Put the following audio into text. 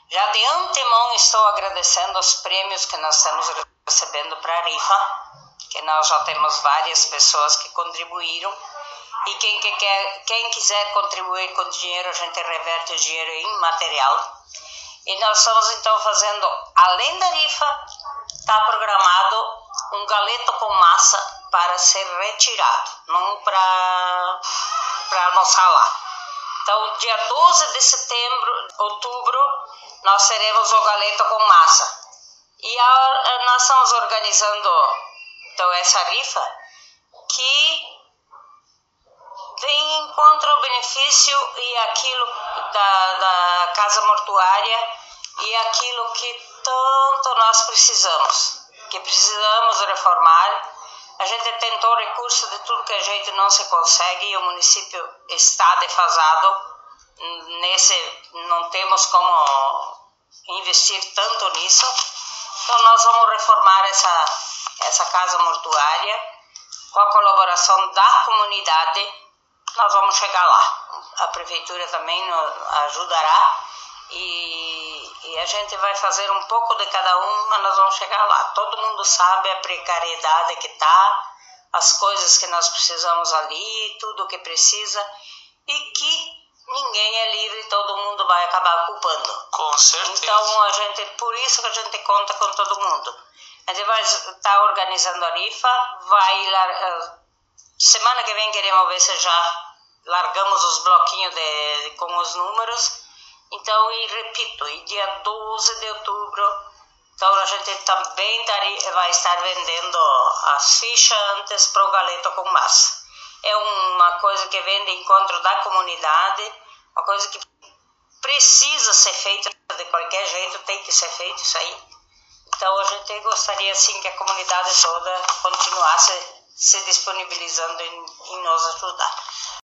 Já de antemão estou agradecendo os prêmios que nós estamos recebendo para a rifa, que nós já temos várias pessoas que contribuíram. E quem quiser contribuir com dinheiro, a gente reverte o dinheiro em material. E nós estamos então fazendo, além da rifa, está programado um galeto com massa para ser retirado, não para almoçar lá. Então, dia 12 de setembro, outubro, nós teremos o galeto com massa. E nós estamos organizando então essa rifa que vem contra o benefício e aquilo da casa mortuária e aquilo que tanto nós precisamos, que precisamos reformar. A gente tentou recurso de tudo que a gente não se consegue e o município está defasado. Não temos como investir tanto nisso. Então nós vamos reformar essa casa mortuária com a colaboração da comunidade. Nós vamos chegar lá. A prefeitura também nos ajudará e a gente vai fazer um pouco de cada um, mas nós vamos chegar lá. Todo mundo sabe a precariedade que está, as coisas que nós precisamos ali, tudo o que precisa e que ninguém é livre, todo mundo vai acabar ocupando. Com certeza. Então, por isso que a gente conta com todo mundo. A gente vai estar organizando a rifa, semana que vem queremos ver se já largamos os bloquinhos com os números. Então, e repito, e dia 12 de outubro, então a gente também vai estar vendendo as fichas antes para o galeto com massa. É uma coisa que vem de encontro da comunidade, uma coisa que precisa ser feita de qualquer jeito, tem que ser feito isso aí. Então a gente gostaria sim que a comunidade toda continuasse se disponibilizando em nos ajudar.